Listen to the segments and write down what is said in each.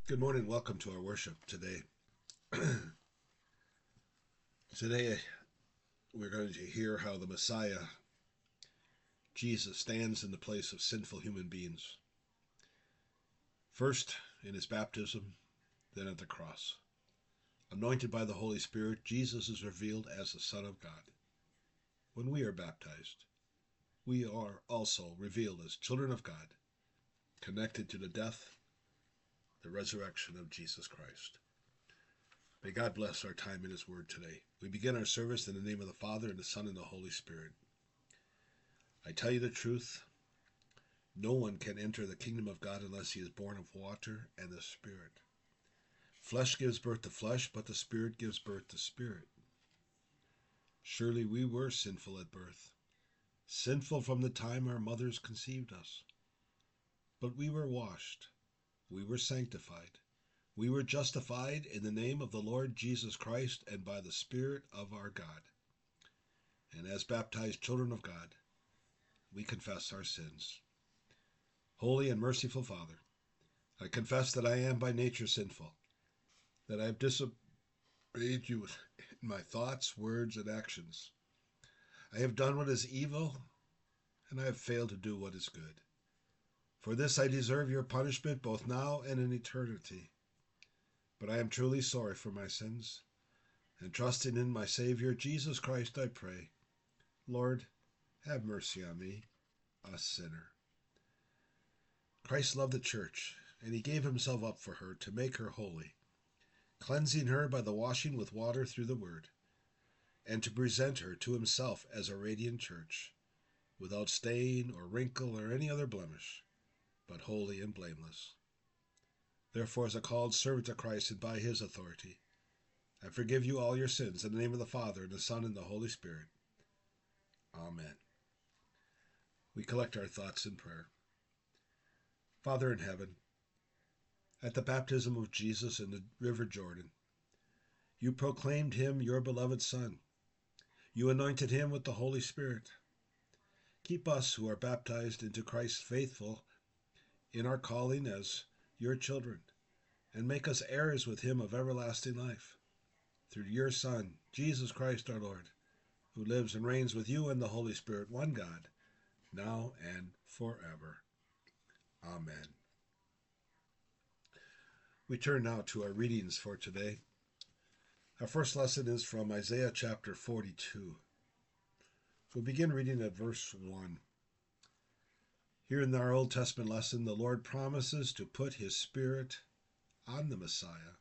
Good morning. Welcome to our worship today. Today, we're going to hear how the Messiah, Jesus, stands in the place of sinful human beings. First, in his baptism, then at the cross. Anointed by the Holy Spirit, Jesus is revealed as the Son of God. When we are baptized, we are also revealed as children of God, connected to the death, the resurrection of Jesus Christ. May God bless our time in His Word today. We begin our service in the name of the Father, and the Son, and the Holy Spirit. I tell you the truth, no one can enter the kingdom of God unless he is born of water and the Spirit. Flesh gives birth to flesh, but the Spirit gives birth to spirit. Surely we were sinful at birth, sinful from the time our mothers conceived us. But we were washed, we were sanctified, we were justified in the name of the Lord Jesus Christ and by the Spirit of our God. And as baptized children of God, we confess our sins. Holy and merciful Father, I confess that I am by nature sinful, that I have disobeyed you in my thoughts, words, and actions. I have done what is evil, and I have failed to do what is good. For this I deserve your punishment both now and in eternity. But I am truly sorry for my sins, and trusting in my Savior Jesus Christ, I pray, Lord, have mercy on me, a sinner. Christ loved the church, and he gave himself up for her to make her holy, cleansing her by the washing with water through the word, and to present her to himself as a radiant church, without stain or wrinkle or any other blemish, but holy and blameless. Therefore, as a called servant of Christ and by his authority, I forgive you all your sins in the name of the Father, and the Son, and the Holy Spirit. Amen. We collect our thoughts in prayer. Father in heaven, at the baptism of Jesus in the river Jordan, you proclaimed him your beloved Son. You anointed him with the Holy Spirit. Keep us who are baptized into Christ faithful in our calling as your children, and make us heirs with him of everlasting life. Through your Son, Jesus Christ our Lord, who lives and reigns with you and the Holy Spirit, one God, now and forever. Amen. We turn now to our readings for today. Our first lesson is from Isaiah chapter 42. We'll begin reading at verse 1. Here in our Old Testament lesson, the Lord promises to put his Spirit on the Messiah.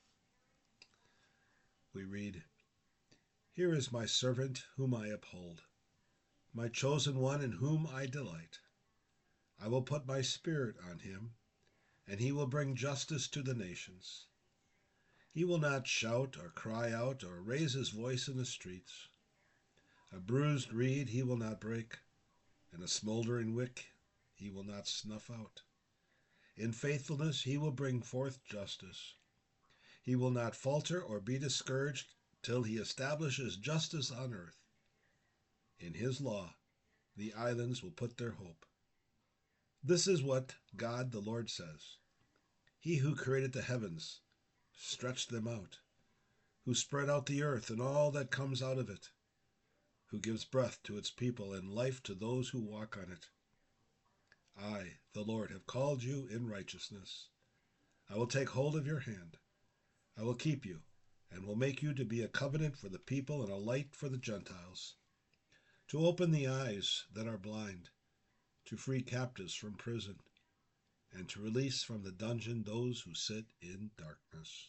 We read, "Here is my servant whom I uphold, my chosen one in whom I delight. I will put my Spirit on him, and he will bring justice to the nations. He will not shout or cry out or raise his voice in the streets. A bruised reed he will not break, and a smoldering wick he will not snuff out. In faithfulness he will bring forth justice. He will not falter or be discouraged till he establishes justice on earth. In his law the islands will put their hope." This is what God the Lord says. He who created the heavens stretched them out, who spread out the earth and all that comes out of it, who gives breath to its people and life to those who walk on it. I, the Lord, have called you in righteousness. I will take hold of your hand. I will keep you, and will make you to be a covenant for the people and a light for the Gentiles, to open the eyes that are blind, to free captives from prison, and to release from the dungeon those who sit in darkness.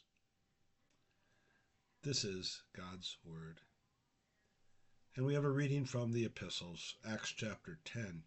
This is God's Word. And we have a reading from the epistles, Acts chapter 10.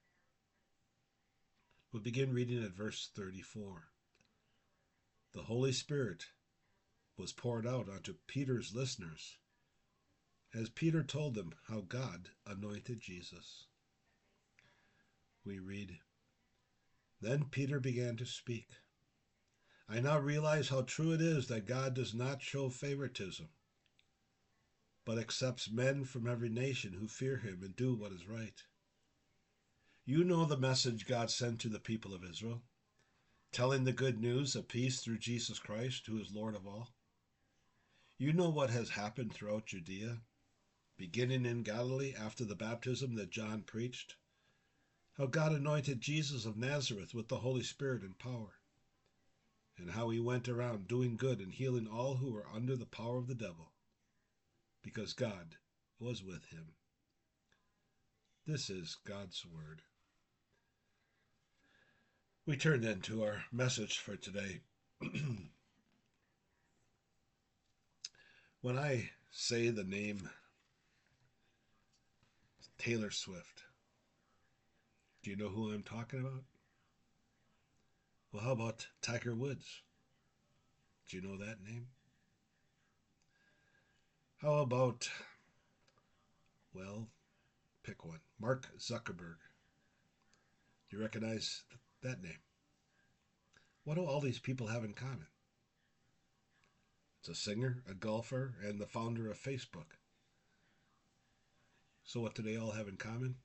We'll begin reading at verse 34. The Holy Spirit was poured out onto Peter's listeners, as Peter told them how God anointed Jesus. We read, "Then Peter began to speak. I now realize how true it is that God does not show favoritism, but accepts men from every nation who fear him and do what is right. You know the message God sent to the people of Israel. telling the good news of peace through Jesus Christ, who is Lord of all. You know what has happened throughout Judea, beginning in Galilee after the baptism that John preached, how God anointed Jesus of Nazareth with the Holy Spirit and power, and how he went around doing good and healing all who were under the power of the devil, because God was with him. This is God's word. We turn then to our message for today. When I say the name Taylor Swift, do you know who I'm talking about? Well, how about Tiger Woods? Do you know that name? How about, well, pick one, Mark Zuckerberg. Do you recognize that name? What do all these people have in common? It's a singer, a golfer, and the founder of Facebook. So what do they all have in common?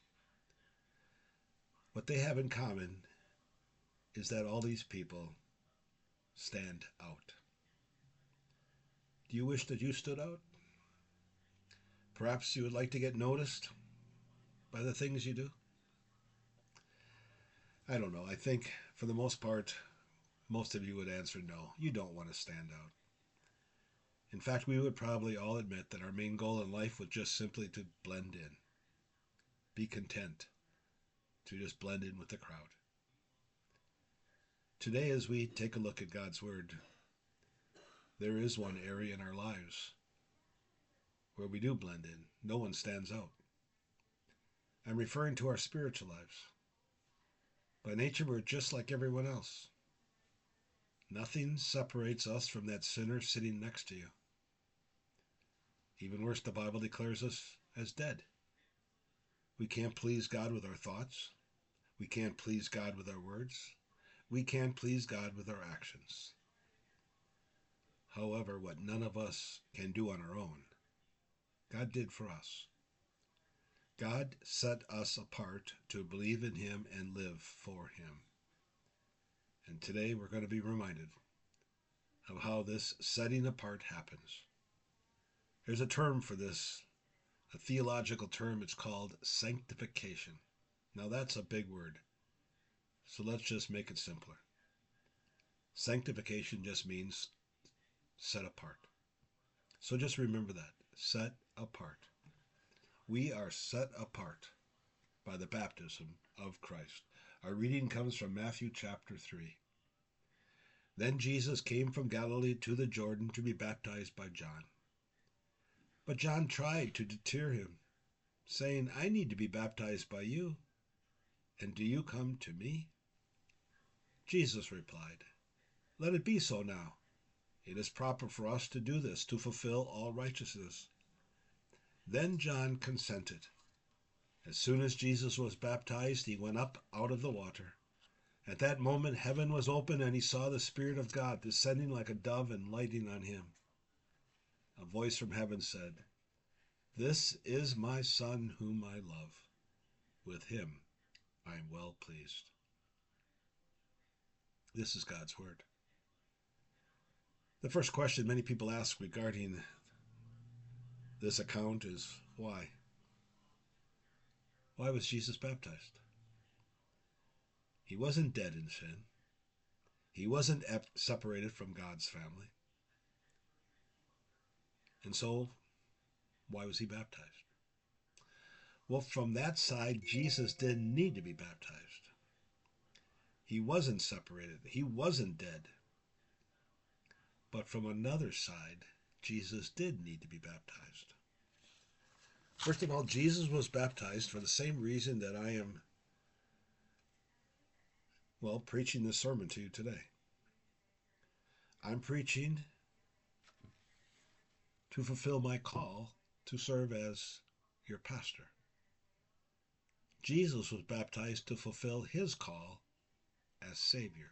What they have in common is that all these people stand out. Do you wish that you stood out? Perhaps you would like to get noticed by the things you do? I don't know. I think for the most part, most of you would answer no. You don't want to stand out. In fact, we would probably all admit that our main goal in life was just simply to blend in. Be content to just blend in with the crowd. Today, as we take a look at God's Word, there is one area in our lives where we do blend in. No one stands out. I'm referring to our spiritual lives. By nature, we're just like everyone else. Nothing separates us from that sinner sitting next to you. Even worse, the Bible declares us as dead. We can't please God with our thoughts. We can't please God with our words. We can't please God with our actions. However, what none of us can do on our own, God did for us. God set us apart to believe in him and live for him. And today we're going to be reminded of how this setting apart happens. There's a term for this, a theological term. It's called sanctification. Now that's a big word, so let's just make it simpler. Sanctification just means set apart. So just remember that, set apart. We are set apart by the baptism of Christ. Our reading comes from Matthew chapter 3. Then Jesus came from Galilee to the Jordan to be baptized by John. But John tried to deter him, saying, I need to be baptized by you, and do you come to me? Jesus replied, Let it be so now. It is proper for us to do this, to fulfill all righteousness. Then John consented. As soon as Jesus was baptized, he went up out of the water. At that moment, heaven was open, and he saw the Spirit of God descending like a dove and lighting on him. A voice from heaven said, This is my Son whom I love. With him I am well pleased. This is God's word. The first question many people ask regarding this account is, why? Why was Jesus baptized? He wasn't dead in sin. He wasn't separated from God's family. And so, why was he baptized? Well, from that side, Jesus didn't need to be baptized. He wasn't separated. He wasn't dead. But from another side, Jesus did need to be baptized. First of all, Jesus was baptized for the same reason that I am, preaching this sermon to you today. I'm preaching to fulfill my call to serve as your pastor. Jesus was baptized to fulfill his call as Savior.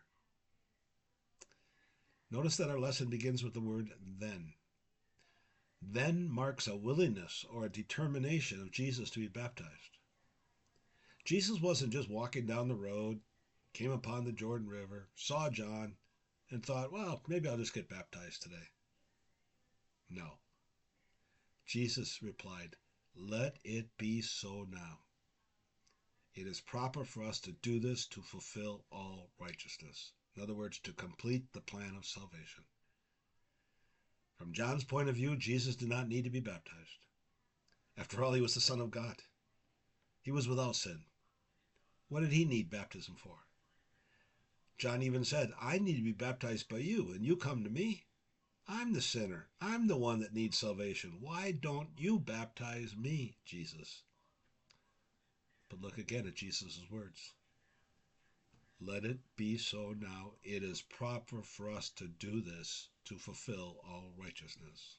Notice that our lesson begins with the word then. Then marks a willingness or a determination of Jesus to be baptized. Jesus wasn't just walking down the road, came upon the Jordan River, saw John, and thought, well, maybe I'll just get baptized today. No. Jesus replied, let it be so now. It is proper for us to do this to fulfill all righteousness. In other words, to complete the plan of salvation. From John's point of view, Jesus did not need to be baptized. After all, he was the Son of God. He was without sin. What did he need baptism for? John even said, I need to be baptized by you, and you come to me? I'm the sinner. I'm the one that needs salvation. Why don't you baptize me, Jesus? But look again at Jesus' words. Let it be so now. It is proper for us to do this to fulfill all righteousness.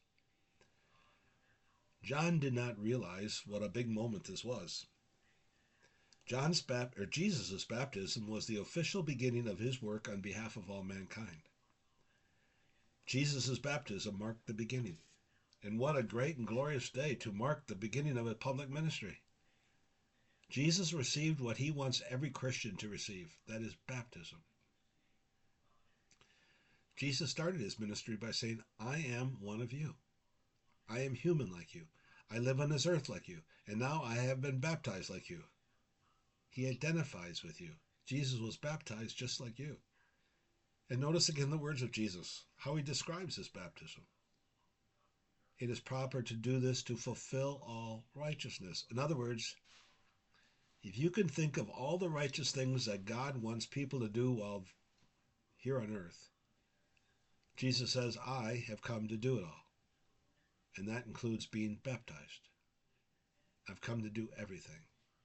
John did not realize what a big moment this was. Jesus' baptism was the official beginning of his work on behalf of all mankind. Jesus' baptism marked the beginning. And what a great and glorious day to mark the beginning of a public ministry. Jesus received what he wants every Christian to receive, that is baptism. Jesus started his ministry by saying, I am one of you. I am human like you. I live on this earth like you. And now I have been baptized like you. He identifies with you. Jesus was baptized just like you. And notice again the words of Jesus, how he describes his baptism. It is proper to do this to fulfill all righteousness. In other words, if you can think of all the righteous things that God wants people to do while here on earth, Jesus says, I have come to do it all. And that includes being baptized. I've come to do everything.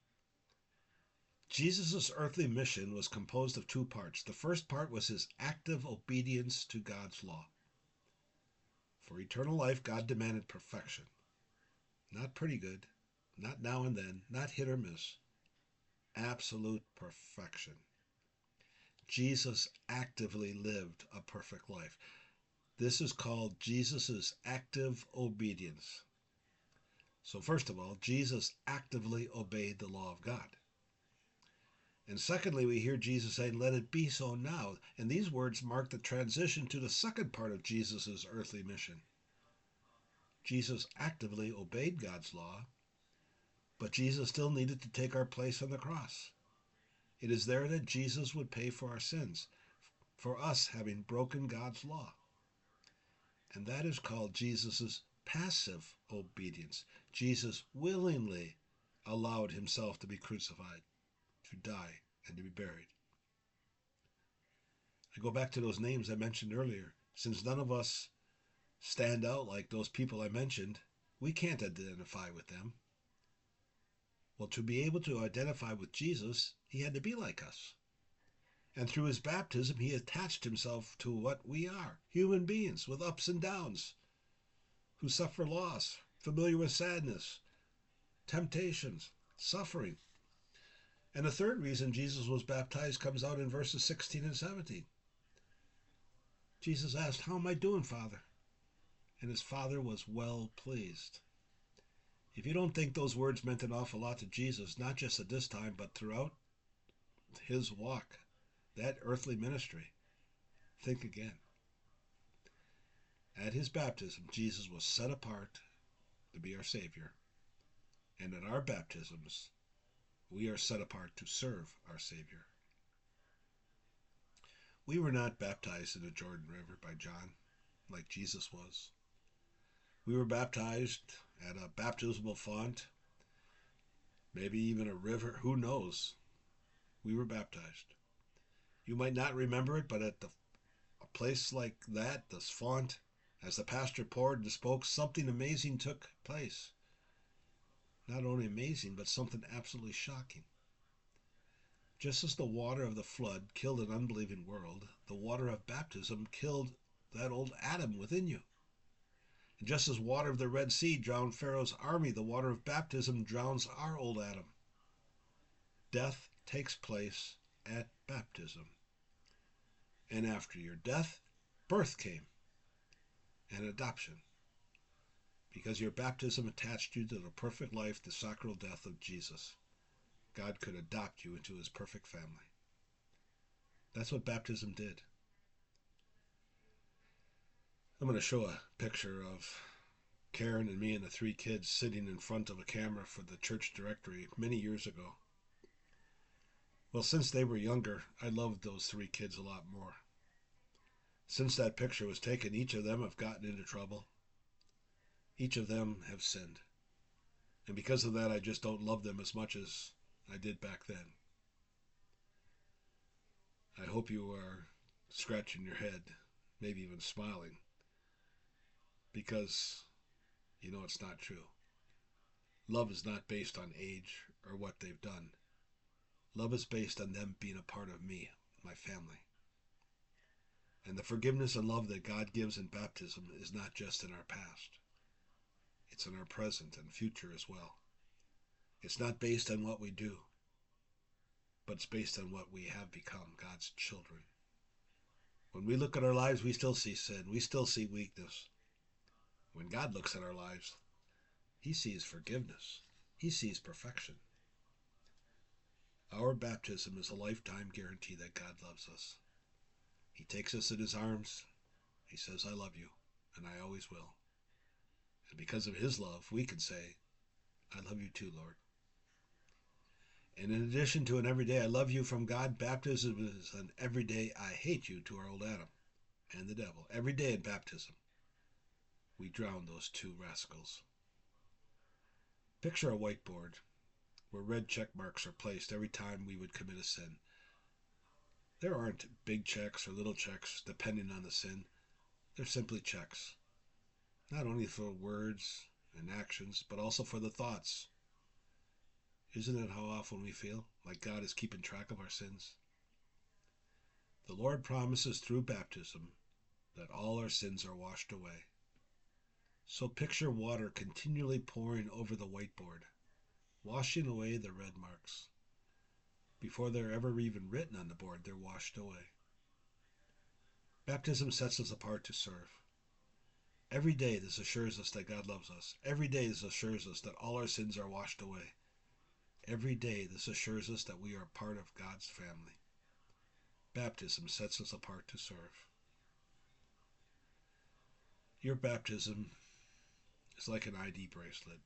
Jesus' earthly mission was composed of two parts. The first part was his active obedience to God's law. For eternal life, God demanded perfection. Not pretty good, not now and then, not hit or miss. Absolute perfection. Jesus actively lived a perfect life. This is called Jesus' active obedience. So first of all, Jesus actively obeyed the law of God. And secondly, we hear Jesus saying, let it be so now. And these words mark the transition to the second part of Jesus' earthly mission. Jesus actively obeyed God's law, but Jesus still needed to take our place on the cross. It is there that Jesus would pay for our sins, for us having broken God's law. And that is called Jesus' passive obedience. Jesus willingly allowed himself to be crucified, to die, and to be buried. I go back to those names I mentioned earlier. Since none of us stand out like those people I mentioned, we can't identify with them. Well, to be able to identify with Jesus, he had to be like us. And through his baptism, he attached himself to what we are, human beings with ups and downs, who suffer loss, familiar with sadness, temptations, suffering. And the third reason Jesus was baptized comes out in verses 16 and 17. Jesus asked, how am I doing, Father? And his Father was well pleased. If you don't think those words meant an awful lot to Jesus, not just at this time, but throughout his walk, that earthly ministry, think again. At his baptism, Jesus was set apart to be our Savior. And at our baptisms, we are set apart to serve our Savior. We were not baptized in the Jordan River by John, like Jesus was. We were baptized at a baptismal font, maybe even a river, who knows? We were baptized. You might not remember it, but at a place like that, this font, as the pastor poured and spoke, something amazing took place. Not only amazing, but something absolutely shocking. Just as the water of the flood killed an unbelieving world, the water of baptism killed that old Adam within you. And just as water of the Red Sea drowned Pharaoh's army, the water of baptism drowns our old Adam. Death takes place at baptism. And after your death, birth came, and adoption. Because your baptism attached you to the perfect life, the sacramental death of Jesus. God could adopt you into his perfect family. That's what baptism did. I'm going to show a picture of Karen and me and the three kids sitting in front of a camera for the church directory many years ago. Well, since they were younger, I loved those three kids a lot more. Since that picture was taken, each of them have gotten into trouble. Each of them have sinned. And because of that, I just don't love them as much as I did back then. I hope you are scratching your head, maybe even smiling, because you know it's not true. Love is not based on age or what they've done. Love is based on them being a part of me, my family. And the forgiveness and love that God gives in baptism is not just in our past. It's in our present and future as well. It's not based on what we do, but it's based on what we have become, God's children. When we look at our lives, we still see sin. We still see weakness. When God looks at our lives, He sees forgiveness. He sees perfection. Our baptism is a lifetime guarantee that God loves us. He takes us in His arms. He says, I love you, and I always will. And because of His love, we can say, I love you too, Lord. And in addition to an everyday I love you from God, baptism is an everyday I hate you to our old Adam and the devil. Every day in baptism, we drown those two rascals. Picture a whiteboard where red check marks are placed every time we would commit a sin. There aren't big checks or little checks depending on the sin. They're simply checks, not only for words and actions, but also for the thoughts. Isn't it how often we feel like God is keeping track of our sins? The Lord promises through baptism that all our sins are washed away. So picture water continually pouring over the whiteboard, washing away the red marks. Before they're ever even written on the board, they're washed away. Baptism sets us apart to serve. Every day this assures us that God loves us. Every day this assures us that all our sins are washed away. Every day this assures us that we are part of God's family. Baptism sets us apart to serve. Your baptism is like an ID bracelet.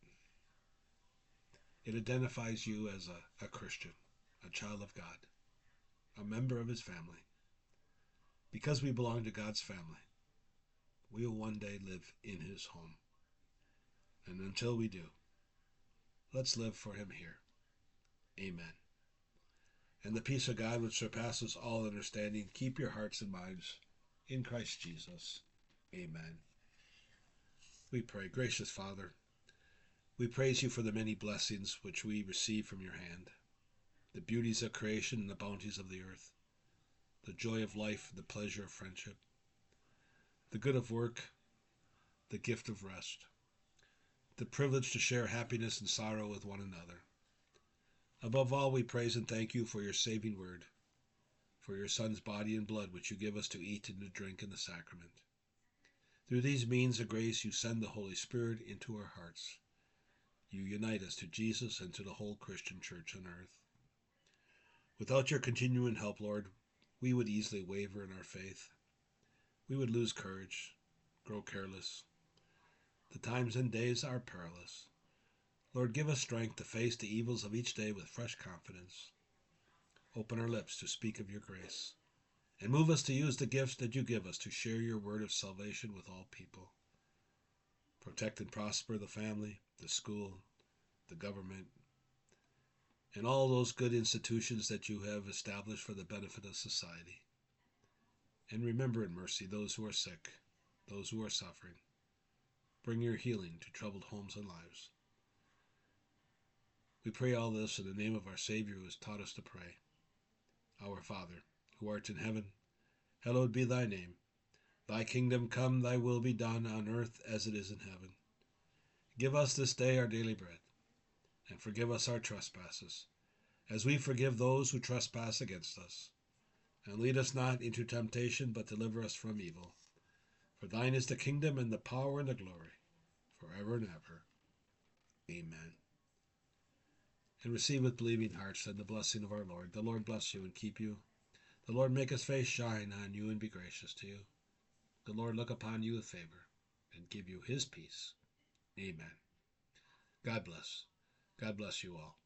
It identifies you as a Christian, a child of God, a member of His family. Because we belong to God's family, we will one day live in His home. And until we do, let's live for Him here. Amen. And the peace of God which surpasses all understanding, keep your hearts and minds in Christ Jesus. Amen. We pray. Gracious Father, we praise you for the many blessings which we receive from your hand, the beauties of creation and the bounties of the earth, the joy of life and the pleasure of friendship, the good of work, the gift of rest, the privilege to share happiness and sorrow with one another. Above all, we praise and thank you for your saving word, for your Son's body and blood which you give us to eat and to drink in the sacrament. Through these means of grace, you send the Holy Spirit into our hearts. You unite us to Jesus and to the whole Christian church on earth. Without your continuing help, Lord, we would easily waver in our faith. We would lose courage, grow careless. The times and days are perilous. Lord, give us strength to face the evils of each day with fresh confidence. Open our lips to speak of your grace, and move us to use the gifts that you give us to share your word of salvation with all people. Protect and prosper the family, the school, the government, and all those good institutions that you have established for the benefit of society. And remember in mercy those who are sick, those who are suffering. Bring your healing to troubled homes and lives. We pray all this in the name of our Savior who has taught us to pray. Our Father, who art in heaven, hallowed be thy name. Thy kingdom come, thy will be done on earth as it is in heaven. Give us this day our daily bread, and forgive us our trespasses, as we forgive those who trespass against us. And lead us not into temptation, but deliver us from evil. For thine is the kingdom and the power and the glory, forever and ever. Amen. And receive with believing hearts then the blessing of our Lord. The Lord bless you and keep you. The Lord make his face shine on you and be gracious to you. The Lord look upon you with favor and give you his peace. Amen. God bless. God bless you all.